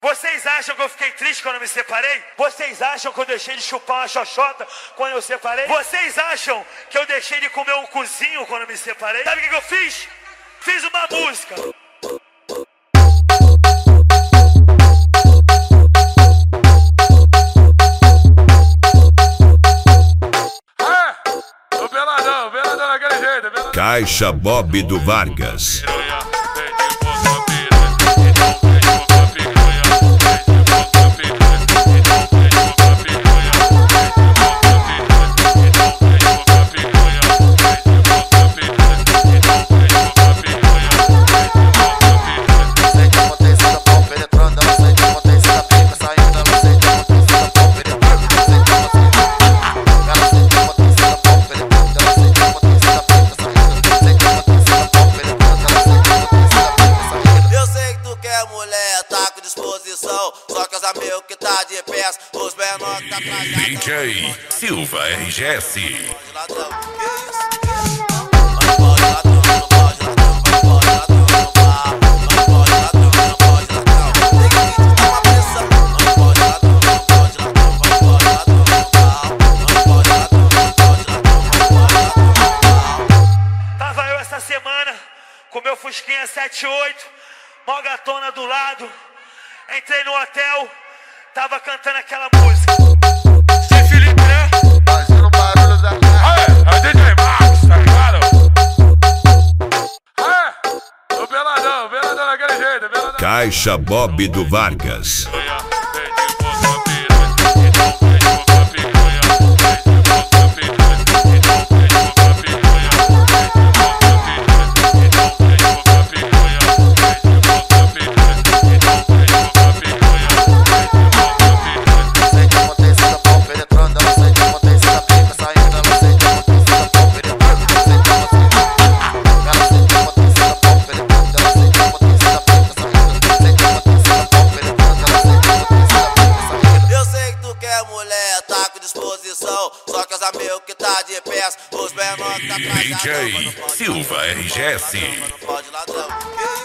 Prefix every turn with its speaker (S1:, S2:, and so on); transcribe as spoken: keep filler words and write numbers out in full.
S1: Vocês acham que eu fiquei triste quando eu me separei? Vocês acham que eu deixei de chupar uma xoxota quando eu separei? Vocês acham que eu deixei de comer um cozinho quando eu me separei? Sabe o que, que eu fiz? Fiz uma música.
S2: É, o Beladão, o Beladão daquele jeito, Beladão.
S3: Caixa Bob do Vargas.
S4: Só que os amigos que tá de pés, os menores que tá atrás.
S3: D J Silva R G S.
S1: Tava eu essa semana com meu Fusquinha sete oito, mó gatona do lado. Entrei no hotel, tava cantando aquela música.
S2: Se Felipe, né?
S4: Fazendo barulho da
S2: Ah, é, é o D J Max, tá ligado? É, o Beladão, o Beladão daquele jeito, Beladão.
S3: Caixa Bob do Vargas.
S4: Só que os amigos que tá de pés, os menores que tá atrás.
S3: D J Silva R G S.
S4: Não pode ladrão.